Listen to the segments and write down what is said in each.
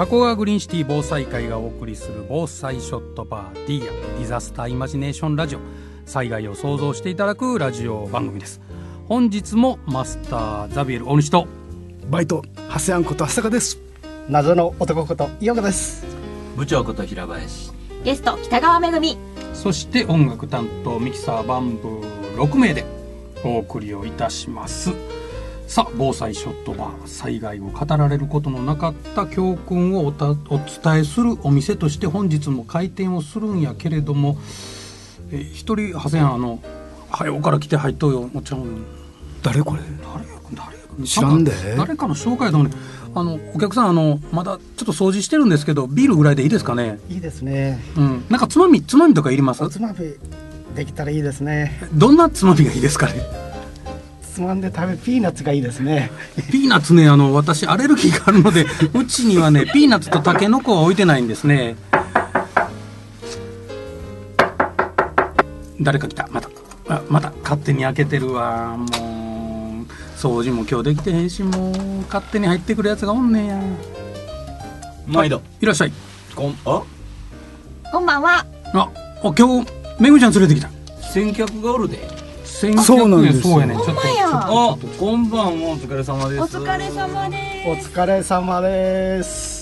加古川グリーンシティ防災会がお送りする防災ショットバー D やディザスターイマジネーションラジオ、災害を想像していただくラジオ番組です。本日もマスターザビエル大西とバイトハセアンこと長谷川です。 謎の男こと井岡です。 部長こと平林、 ゲスト北川めぐみ、 そして音楽担当ミキサーバンブー6名でお送りをいたします。さあ、防災ショットバー、災害を語られることのなかった教訓をお伝えするお店として本日も開店をするんやけれども、一人ハセアン早うから来て入っとうよ。お茶を誰これ？ 誰知らんで。 誰かの紹介だもんね。お客さんまだちょっと掃除してるんですけど、ビールぐらいでいいですかね？ いいですね。 なんかつまみとかいります？ おつまみできたらいいですね。 どんなつまみがいいですかね？ つまんで食べピーナッツがいいですね。 ピーナッツね、私アレルギーがあるのでうちにはねピーナッツとタケノコは置いてないんですね。誰か来た。また勝手に開けてるわ。もう掃除も今日できてへんし、もう勝手に入ってくるやつがおんねんや。 毎度いらっしゃい。 こんばんは。 今日めぐみちゃん連れてきた。 先客がおるで。 そうなんですよ。 そうやね。ちょっとこんばんは。お疲れ様です。 お疲れ様です。 お疲れ様です。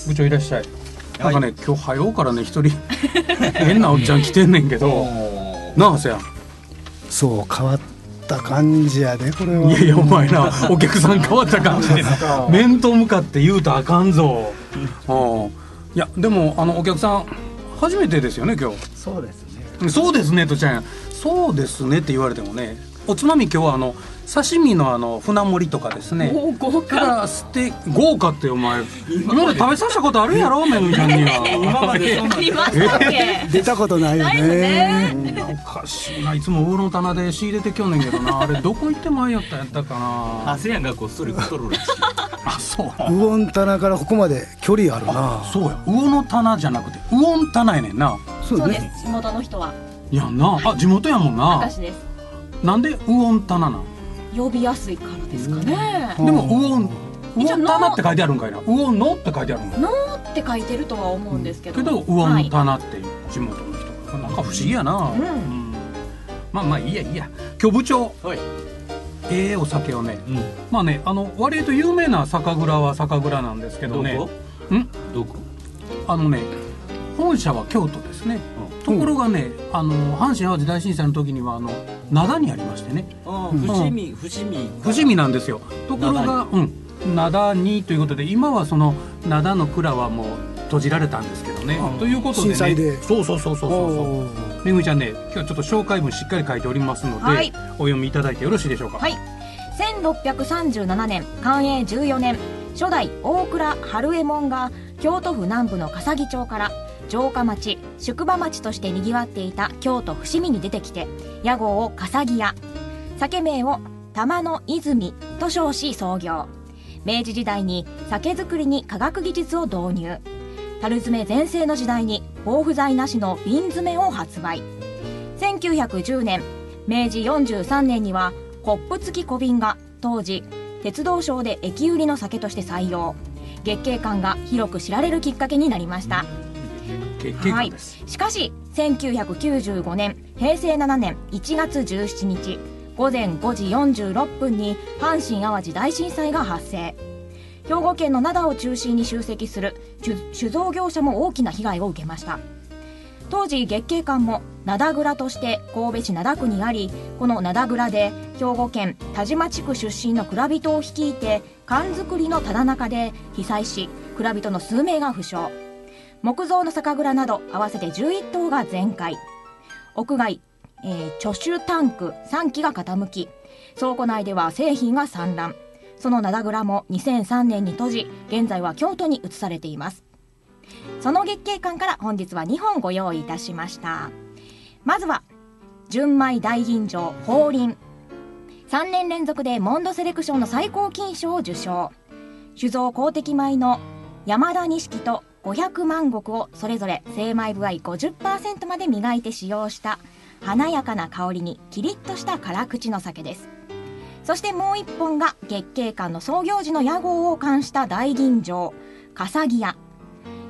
部長いらっしゃい。なんかね、今日早うからね一人変なおっちゃん来てんねんけどなあせやん。 そう変わった感じやでこれは。 いやお前な、お客さん変わった感じで面と向かって言うとあかんぞ。いやでもお客さん初めてですよね今日。 そうですね。 そうですねとちゃんや。そうですねって言われてもね、おつまみ今日は刺身の船盛りとかですね。 豪華。 豪華ってお前今まで食べさせたことあるんやろめぐみちゃんには。 今までそんなありましたっけ？ 出たことないよね。 おかしいな。いつも魚の棚で仕入れてきょんねんけどな。あれどこ行って前やったんやったかな。 ハセヤンがこっそり太るらしい。 あ、そう。 魚の棚からここまで距離あるな。 そうや、魚の棚じゃなくて魚の棚やねんな。 そうです。地元の人は。 やんな。地元やもんな。 私です。 なんで魚の棚なん？ 呼びやすいからですかね。 でも魚の棚って書いてあるんかいな。魚のって書いてあるんかい。 のって書いてるとは思うんですけど。 けど魚の棚っていう地元の人、なんか不思議やな。まあいいや。今日部長。はい。お酒をね、まあね、割と有名な酒蔵は酒蔵なんですけどね。 どこ？ 本社は京都ですね。ところがね、阪神・淡路大震災の時には灘にありましてね。伏見なんですよ。ところが灘にということで、今はその灘の蔵はもう閉じられたんですけどね。ということでね、 震災で。 そうめぐみちゃんね、今日はちょっと紹介文しっかり書いておりますので、 はい、 お読みいただいてよろしいでしょうか。 はい。1637年寛永14年、初代大倉春右衛門が京都府南部の笠木町から城下町、宿場町として賑わっていた京都伏見に出てきて、屋号を笠木屋、酒名を玉の泉と称し創業。明治時代に酒造りに化学技術を導入。樽詰め全盛の時代に防腐剤なしの瓶詰めを発売。1910年、明治43年にはコップ付き小瓶が当時鉄道省で駅売りの酒として採用。月桂冠が広く知られるきっかけになりました。はい、しかし1995年平成7年1月17日午前5時46分に阪神・淡路大震災が発生。兵庫県の灘を中心に集積する酒造業者も大きな被害を受けました。当時月桂冠も灘蔵として神戸市灘区にあり、この灘蔵で兵庫県田島地区出身の蔵人を率いて缶作りのただ中で被災し、蔵人の数名が負傷。木造の酒蔵など合わせて11棟が全壊。屋外、貯酒タンク3基が傾き、倉庫内では製品が散乱。その灘蔵も2003年に閉じ、現在は京都に移されています。その月桂冠から本日は2本ご用意いたしました。まずは純米大吟醸鳳林、3年連続でモンドセレクションの最高金賞を受賞。酒造公的米の山田錦と500万石をそれぞれ精米部合 50% まで磨いて使用した華やかな香りにキリッとした辛口の酒です。そしてもう一本が月桂冠の創業時の屋号を冠した大吟醸笠木屋。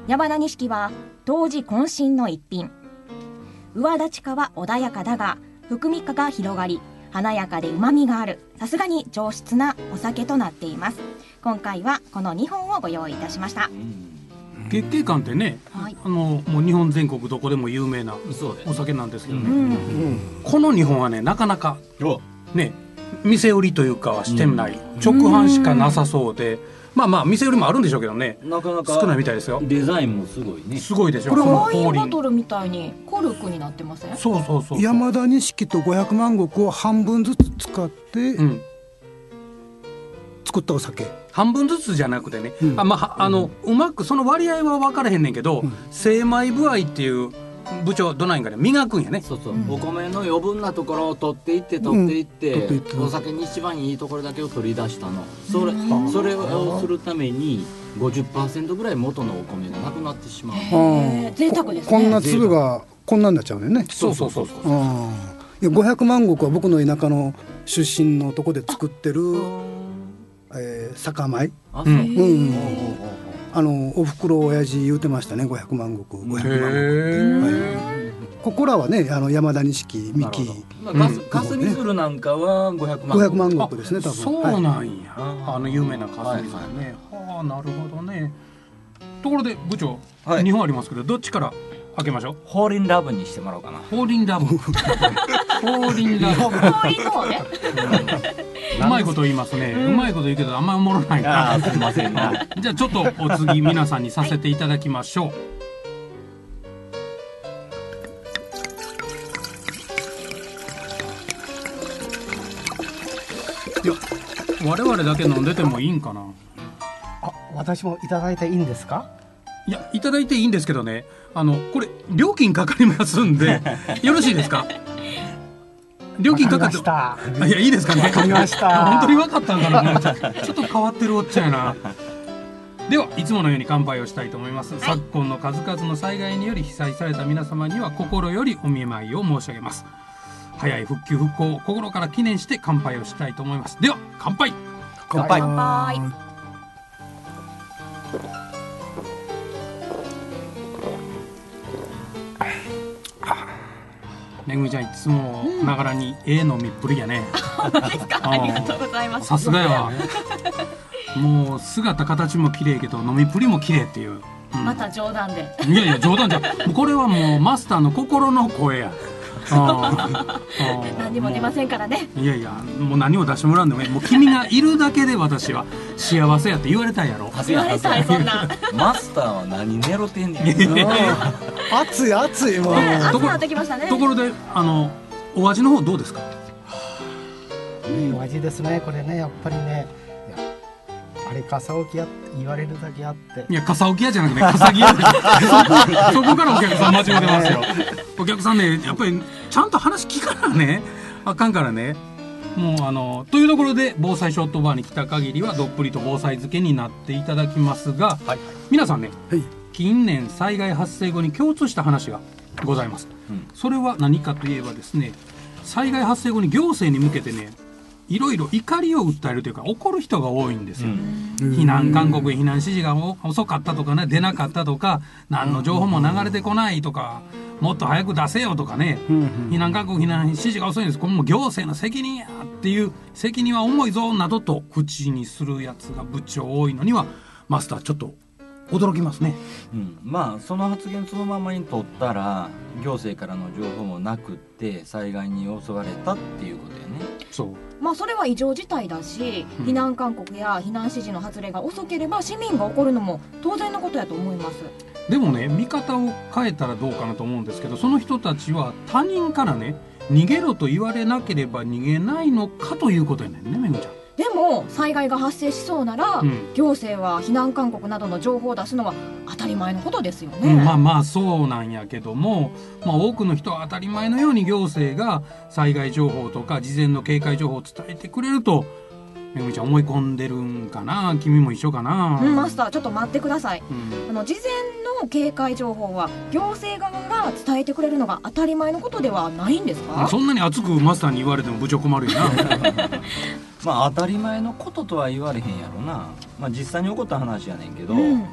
山田錦は当時渾身の一品。上立科は穏やかだが含み香が広がり華やかで旨味がある、さすがに上質なお酒となっています。今回はこの2本をご用意いたしました。 月桂冠ってね、 はい、 もう日本全国どこでも有名なそうですお酒なんですけどね、 うんこの2本はねなかなかおね店売りというかはしてない、直販しかなさそうで、まあまあ店売りもあるんでしょうけどね、 なかなか少ないみたいですよ。 デザインもすごいね。 すごいでしょ。 これはワインボこのトルみたいにコルクになってません？ そうそうそう。 山田錦と500万石を半分ずつ使ってうん作ったお酒、 半分ずつじゃなくてね、 うんまあうまくその割合は分からへんねんけど、 うん精米部合っていう部長どないんかね磨くんやね。 そうそう、 うんお米の余分なところを取っていって取っていって、 取っていってお酒に一番いいところだけを取り出したの。それをするために 50% ぐらい元のお米がなくなってしまう。 贅沢ですね。 こんな粒がこんなになっちゃうのよね。 そうそうそうそう。 いや500万石は僕の田舎の出身のとこで作ってる、酒米、 あ、 うんおふくろ親父言うてましたね、500万石500万石。 へここらはね山田錦三木かすみ鶴なんかは500万。 500万石ですね多分。 そうなんや、 はい有名なかすみさんね。はあ、なるほどね。ところで部長、 はい 2本ありますけどどっちから開けましょう。 ホーリンラブにしてもらおうかな。 ホーリンラブホーリンラブ氷の方ね。 うまいこと言いますね、うまいこと言うけどあんまりおもろないな。 すいませんな。 じゃあちょっとお次皆さんにさせていただきましょう。いや我々だけ飲んでてもいいんかな。 あ、私もいただいていいんですか？ いやいただいていいんですけどね、これ料金かかりますんでよろしいですか？料金かかってわかりました。 いやいいですかね。 わかりました本当に分かったんかな。ちょっと変わってるおっちゃんやな。ではいつものように乾杯をしたいと思います、昨今の数々の災害により被災された皆様には心よりお見舞いを申し上げます。早い復旧復興を心から記念して乾杯をしたいと思います。では乾杯。 乾杯。 乾杯。 めぐみちゃんいつもながらに飲みっぷりやね。 ありがとうございます。 さすがやわ。もう姿形も綺麗けど飲みっぷりも綺麗っていう、 また冗談で。 いやいや冗談じゃもうこれはもうマスターの心の声や。 何にも出ませんからね。 いやいやもう何を出してもらうんでもいい。もう君がいるだけで私は幸せやって言われたんやろ。 言われたいそんな。 マスターは何寝ろてんねん。 熱い熱いもう。 熱くなってきましたね。 ところでお味の方どうですか？ いいお味ですね。これね、やっぱりね、いやあれ笠置きやって言われるだけあって。 いや笠置き屋じゃなくて笠木屋でそこからお客さん間違ってますよ。お客さんねやっぱりちゃんと話聞かなねあかんからね。もうというところで防災ショットバーに来た限りはどっぷりと防災漬けになっていただきますが、 はい。 皆さんね、 はい近年災害発生後に共通した話がございます、それは何かといえばですね、災害発生後に行政に向けてねいろいろ怒りを訴えるというか怒る人が多いんですよ、避難勧告避難指示が遅かったとかね、出なかったとか、何の情報も流れてこないとか、もっと早く出せよとかね、避難勧告避難指示が遅いんです、これも行政の責任やっていう、責任は重いぞなどと口にするやつが部長多いのにはマスターちょっと驚きますね。 まあその発言そのままに取ったら行政からの情報もなくって災害に襲われたっていうことやね。 そうまあそれは異常事態だし、避難勧告や避難指示の発令が遅ければ市民が怒るのも当然のことやと思います。 でもね見方を変えたらどうかなと思うんですけど、その人たちは他人からね逃げろと言われなければ逃げないのかということやねんね、めぐちゃん。 でも災害が発生しそうなら、 うん行政は避難勧告などの情報を出すのは当たり前のことですよね、 まあまあそうなんやけども、多くの人は当たり前のように行政が災害情報とか事前の警戒情報を伝えてくれるとめぐみちゃん思い込んでるんかな。君も一緒かな。 マスターちょっと待ってください。事前の警戒情報は行政側が伝えてくれるのが当たり前のことではないんですか？ そんなに熱くマスターに言われても部長困るよな。 まあ当たり前のこととは言われへんやろな。まあ実際に起こった話やねんけど、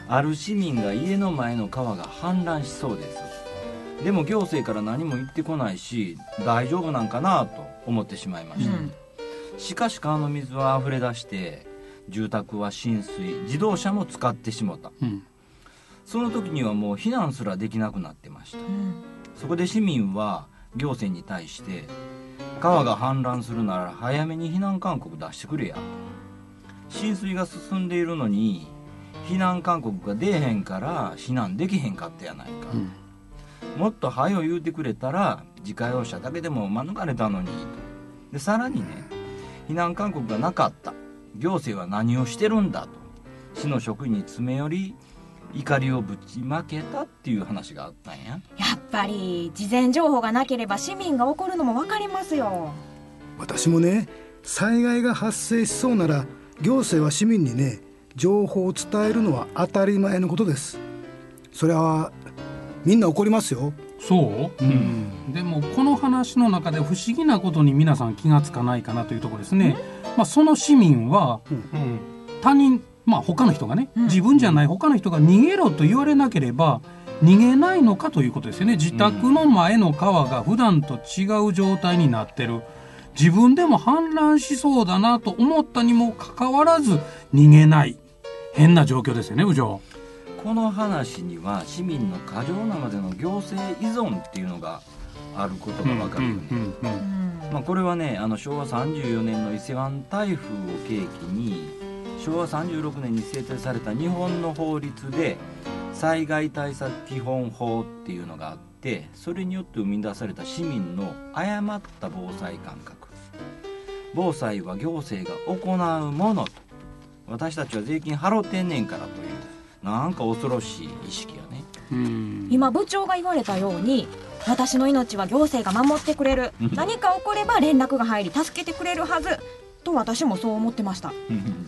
ある市民が家の前の川が氾濫しそうです。でも行政から何も言ってこないし、大丈夫なんかなと思ってしまいました、しかし川の水は溢れ出して住宅は浸水、自動車も使ってしまった、その時にはもう避難すらできなくなってました、そこで市民は行政に対して、川が氾濫するなら早めに避難勧告出してくれや、浸水が進んでいるのに避難勧告が出えへんから避難できへんかったやないか、もっと早う言うてくれたら自家用車だけでも免れたのに。でさらにね、避難勧告がなかった、行政は何をしてるんだと市の職員に詰め寄り怒りをぶちまけたっていう話があったんや。 やっぱり事前情報がなければ市民が怒るのも分かりますよ。 私もね、災害が発生しそうなら行政は市民にね、情報を伝えるのは当たり前のことです。それはみんな怒りますよ。 そう、でもこの話の中で不思議なことに皆さん気がつかないかなというところですね。その市民は、他人、他の人がね、自分じゃない他の人が逃げろと言われなければ逃げないのかということですよね。自宅の前の川が普段と違う状態になってる、自分でも氾濫しそうだなと思ったにもかかわらず逃げない、変な状況ですよね、部長。 この話には市民の過剰なまでの行政依存っていうのがあることが分かるよね。これはね、昭和34年の伊勢湾台風を契機に昭和36年に制定された日本の法律で災害対策基本法っていうのがあって、それによって生み出された市民の誤った防災感覚、防災は行政が行うものと、私たちは税金払ってんねんからという、なんか恐ろしい意識よね。 今部長が言われたように、私の命は行政が守ってくれる、何か起これば連絡が入り助けてくれるはずと私もそう思ってました。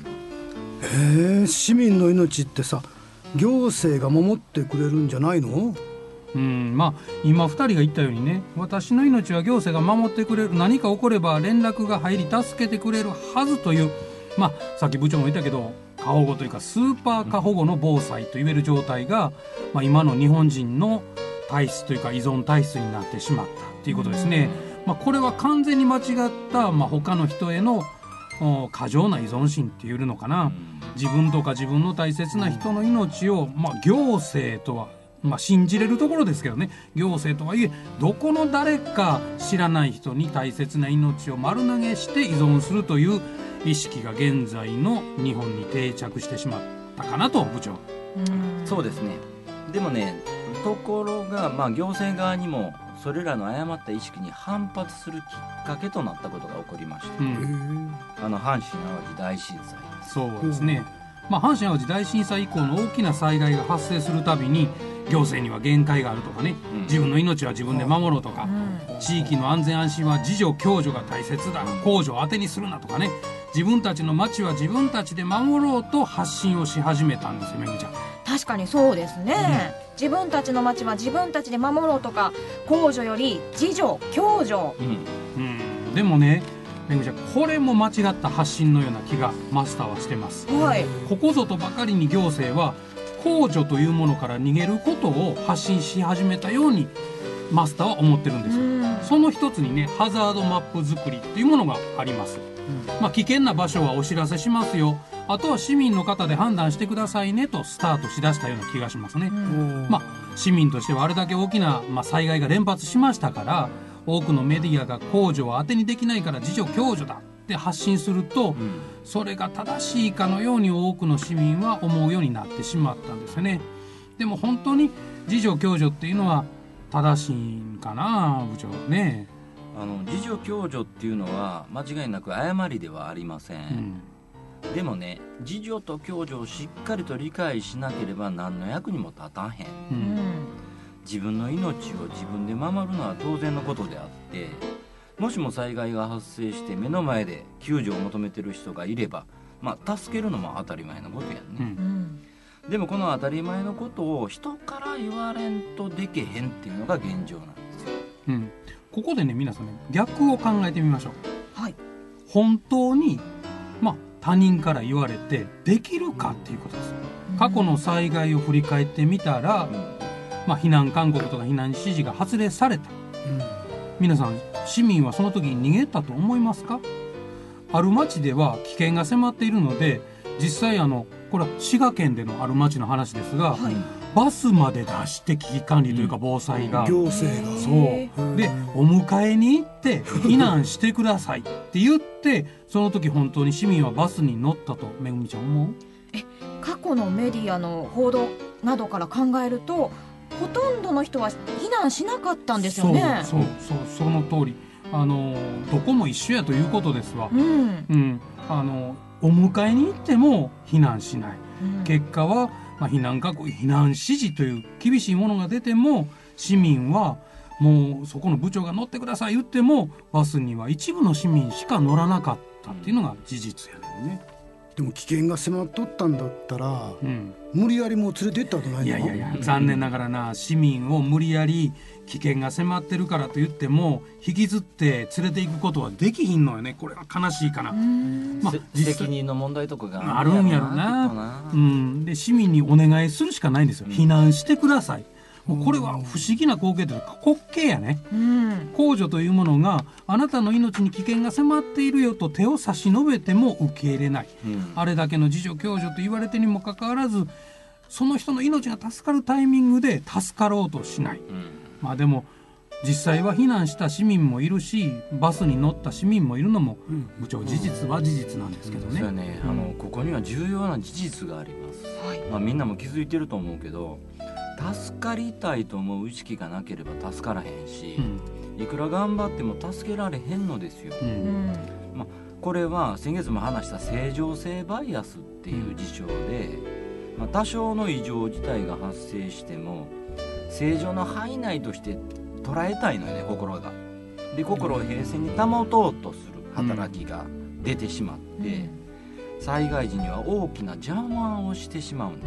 市民の命ってさ、行政が守ってくれるんじゃないの？ 今2人が言ったようにね、私の命は行政が守ってくれる、何か起これば連絡が入り助けてくれるはずという、さっき部長も言ったけど過保護というかスーパー過保護の防災といえる状態が、今の日本人の体質というか依存体質になってしまったということですね。これは完全に間違った、他の人への過剰な依存心っていうのかな。自分とか自分の大切な人の命を、行政とは、信じれるところですけどね、行政とはいえどこの誰か知らない人に大切な命を丸投げして依存するという意識が現在の日本に定着してしまったかなと、部長。 そうですね。でもね、ところが、行政側にもそれらの誤った意識に反発するきっかけとなったことが起こりました、阪神・淡路大震災です。 そうですね、阪神・淡路大震災以降の大きな災害が発生するたびに行政には限界があるとかね、自分の命は自分で守ろうとか、地域の安全安心は自助共助が大切だ、公助を当てにするなとかね、自分たちの町は自分たちで守ろうと発信をし始めたんですよ、めぐちゃん。 確かにそうですね、自分たちの町は自分たちで守ろうとか、公助より自助共助、 でもね、めぐちゃん、これも間違った発信のような気がマスターはしてます、ここぞとばかりに行政は公助というものから逃げることを発信し始めたようにマスターは思ってるんですよ。その一つにね、ハザードマップ作りっていうものがあります。危険な場所はお知らせしますよ、あとは市民の方で判断してくださいねとスタートしだしたような気がしますね。市民としてはあれだけ大きな、災害が連発しましたから、多くのメディアが公助は当てにできないから自助共助だって発信すると、それが正しいかのように多くの市民は思うようになってしまったんですよね。でも本当に自助共助っていうのは正しいんかな、部長ね。 自助共助っていうのは間違いなく誤りではありません、でもね、自助と共助をしっかりと理解しなければ何の役にも立たへん、自分の命を自分で守るのは当然のことであって、もしも災害が発生して目の前で救助を求めてる人がいれば、助けるのも当たり前のことやんね、でもこの当たり前のことを人から言われんとできへんっていうのが現状なんですよ、 ここでね、皆さんね、逆を考えてみましょう。本当に他人から言われてできるかっていうことです。 過去の災害を振り返ってみたら、避難勧告とか避難指示が発令された。皆さん、市民はその時に逃げたと思いますか？ある町では危険が迫っているので、実際これは滋賀県でのある町の話ですが、バスまで出して危機管理というか防災が、 行政がそうでお迎えに行って避難してくださいって言って、その時本当に市民はバスに乗ったとめぐみちゃん思う？ 過去のメディアの報道などから考えると、ほとんどの人は避難しなかったんですよね。 そうその通り、どこも一緒やということですわ。お迎えに行っても避難しない、結果は、避難勧告、避難指示という厳しいものが出ても、市民はもうそこの部長が乗ってください言っても、バスには一部の市民しか乗らなかったっていうのが事実やねんね。 でも危険が迫っとったんだったら、無理やりもう連れて行ったことないの？ いや残念ながらな、市民を無理やり危険が迫ってるからと言っても引きずって連れて行くことはできひんのよね。これは悲しいかな。 責任の問題とかがあるんやろな。で市民にお願いするしかないんですよ。避難してください。もうこれは不思議な光景というか滑稽やね。公助というものがあなたの命に危険が迫っているよと手を差し伸べても受け入れない、あれだけの自助共助と言われてにもかかわらず、その人の命が助かるタイミングで助かろうとしない。でも実際は避難した市民もいるし、バスに乗った市民もいるのも、部長事実は事実なんですけどね。 そうやね、ここには重要な事実があります。みんなも気づいてると思うけど、助かりたいと思う意識がなければ助からへんし、いくら頑張っても助けられへんのですよ。これは先月も話した正常性バイアスっていう事象で、多少の異常事態が発生しても正常の範囲内として捉えたいのよね、心が。で、心を平静に保とうとする働きが出てしまって、災害時には大きな邪魔をしてしまうんです。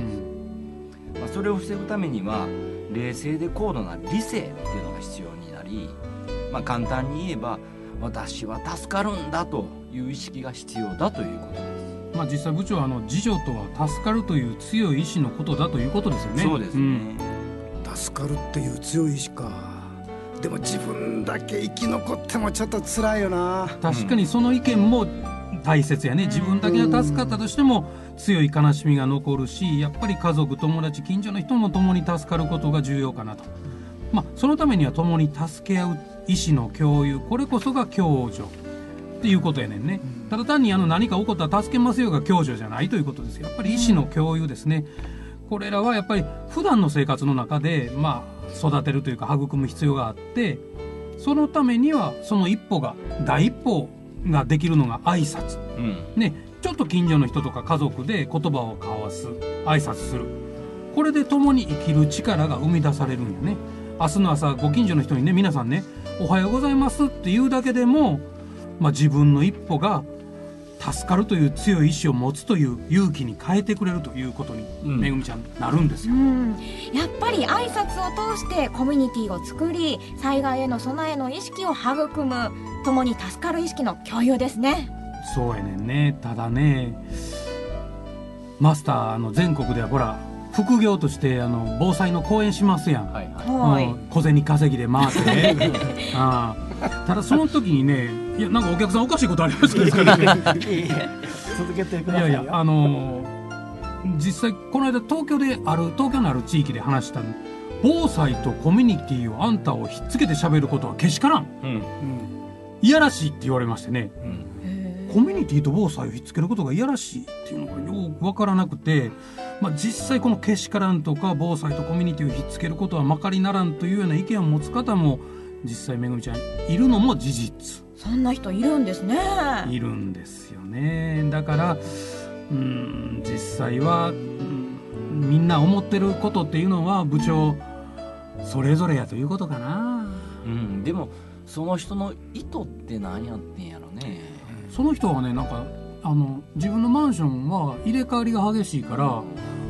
それを防ぐためには冷静で高度な理性っていうのが必要になり、簡単に言えば私は助かるんだという意識が必要だということです。 実際部長は自助とは助かるという強い意志のことだということですよね。 そうですね、 助かるっていう強い意志か。でも自分だけ生き残ってもちょっと辛いよな。 確かにその意見も大切やね。自分だけが助かったとしても強い悲しみが残るし、やっぱり家族、友達、近所の人も共に助かることが重要かなと。そのためには共に助け合う意思の共有、これこそが共助っていうことやねんね。ただ単に何か起こったら助けますよが共助じゃないということですよ。やっぱり意思の共有ですね。これらはやっぱり普段の生活の中で育てるというか育む必要があって、そのためにはその第一歩ができるのが挨拶、ちょっと近所の人とか家族で言葉を交わす、挨拶する、これで共に生きる力が生み出されるんよね。明日の朝ご近所の人にね、皆さんね、おはようございますって言うだけでも、自分の一歩が助かるという強い意志を持つという勇気に変えてくれるということに、めぐみちゃんなるんですよ。 やっぱり挨拶を通してコミュニティを作り、災害への備えの意識を育む、共に助かる意識の共有ですね。 そうやねんね。ただね、マスター全国ではほら副業として防災の講演しますやん、小銭稼ぎで回ってねただその時にね、いやなんかお客さんおかしいことありましたですからね続けてくださいよ。 実際この間東京のある地域で話した防災とコミュニティをあんたをひっつけて喋ることはけしからん、いやらしいって言われましてね、コミュニティと防災をひっつけることがいやらしいっていうのがよく分からなくて、実際このけしからんとか防災とコミュニティをひっつけることはまかりならんというような意見を持つ方も実際めぐみちゃんいるのも事実。 そんな人いるんですね。 いるんですよね。だから実際はみんな思ってることっていうのは部長それぞれやということかな。 でもその人の意図って何やってんやろね。 その人はね、なんか自分のマンションは入れ替わりが激しいから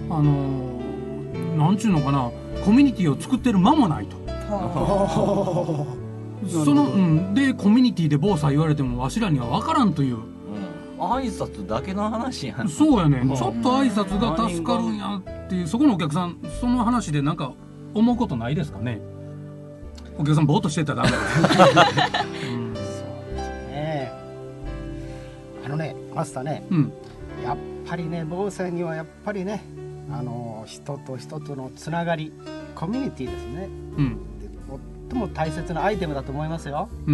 なんちゅうのかな、コミュニティを作ってる間もないとでコミュニティで防災言われてもわしらには分からんという、 挨拶だけの話やん。 そうやね、ちょっと挨拶が助かるんやっっていうそこのお客さんその話でなんか思うことないですかね。お客さんぼーっとしてたらダメだ、うんねマスターね、 うん、 やっぱりね防災にはやっぱりね人と人とのつながりコミュニティですね、 うん、 最も大切なアイテムだと思いますよ、 うんうん、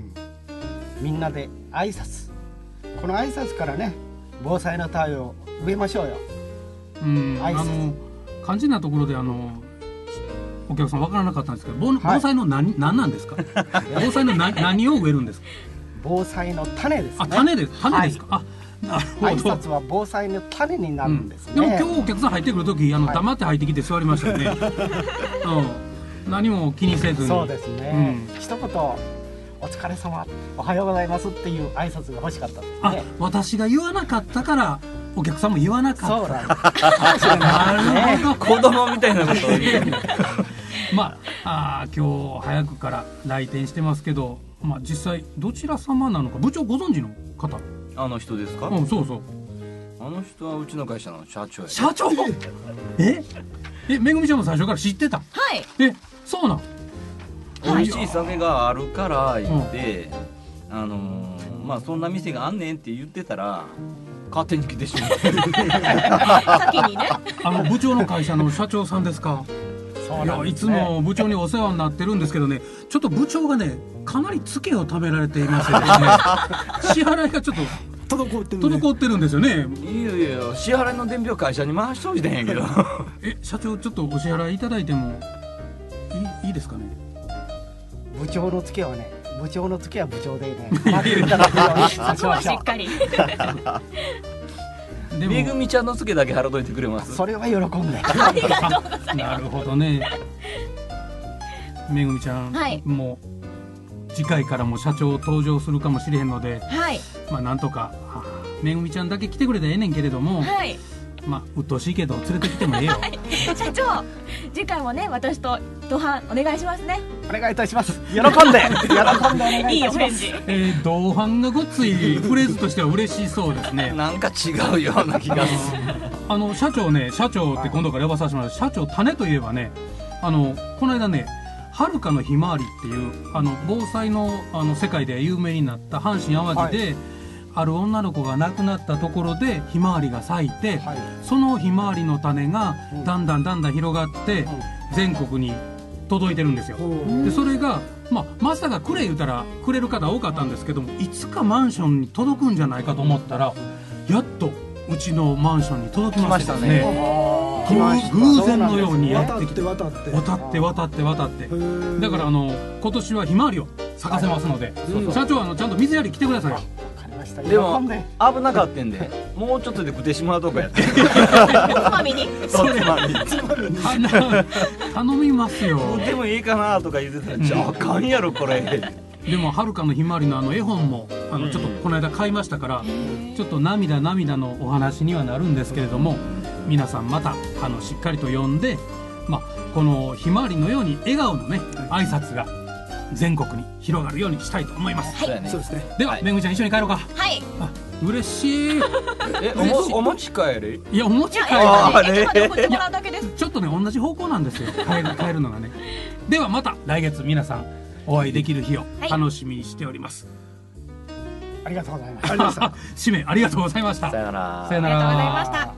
みんなで挨拶、この挨拶からね防災の種を植えましょうよ、 うん、肝心なところでお客さん分からなかったんですけど、防災の何なんですか防災の何を植えるんですか。 防災の種ですね。 あ、種ですか、はい、あ、なるほど。 挨拶は防災の種になるんですね、 でも今日お客さん入ってくるとき黙って入ってきて座りましたよね、うん、何も気にせずに。 そうですね、一言お疲れ様おはようございますっていう挨拶が欲しかったですね。 あ、私が言わなかったからお客さんも言わなかった。 そうなんなるほど、 子供みたいなことを言ってまあ、今日早くから来店してますけど、まあ、実際どちら様なのか部長ご存知の方。 あの人ですか。 うん、そうそう。 あの人はうちの会社の社長や。 社長めぐみちゃんも最初から知ってた。 はい。 そうなん。 美味しい酒があるから言って、まあそんな店があんねんって言ってたら勝手に来てしまって先にね部長の会社の社長さんですか。 そうなんですね、 いや、いつも部長にお世話になってるんですけどね、ちょっと部長がねかなりツケを貯められていますよね支払いがちょっと滞ってるんですよね。 いやいや、支払いの伝票会社に回しといたんやけど社長、ちょっとお支払いいただいてもいいですかね。 部長のツケはね、部長のツケは部長でね待っていただくようにしましょう。 しっかりめぐみちゃんのツケだけ払っといてくれます。 それは喜んでありがとうございます。 なるほどね。めぐみちゃん、 はい、 もう次回からも社長登場するかもしれへんので、 はい、 まあなんとかめぐみちゃんだけ来てくれたらええねんけれども、 はい、 まあうっとうしいけど連れてきてもええよ、はい、 社長、次回もね私と同伴お願いしますね。 お願いいたします。喜んでお願いいたします。 同伴がごっついフレーズとしては嬉しそうですねなんか違うような気がする社長ね、社長って今度から呼ばさせてもらう。社長、種といえばね、この間ね、はるかのひまわりっていう防災の世界で有名になった阪神・淡路で、はい、ある女の子が亡くなったところでひまわりが咲いて、はい、そのひまわりの種がだんだん広がって、全国に届いてるんですよ。でそれがまさかくれ言うたらくれる方多かったんですけども、いつかマンションに届くんじゃないかと思ったらやっとうちのマンションに届きましたね。偶然のようにやってきて渡ってだから今年はひまわりを咲かせますので、社長ちゃんと水やり来てください。 でも危なかったんでもうちょっとで食ってしまうとこやってつまみに頼みますよ。 でもいいかなとか言ってたら、じゃああかんやろこれでもはるかのひまわりの絵本もちょっとこの間買いましたから、ちょっと涙のお話にはなるんですけれども、皆さんまたしっかりと読んで、このひまわりのように笑顔のね挨拶が全国に広がるようにしたいと思います。 はい、 そうですね。 では、めぐみちゃん一緒に帰ろうか。 はい。 嬉しい。 お持ち帰り？ いや、お持ち帰り。ちょっとね同じ方向なんですよ。帰るのがね。ではまた来月皆さんお会いできる日を楽しみにしております。 ありがとうございました。 締めありがとうございました。 さよなら。 さよなら。 ありがとうございました。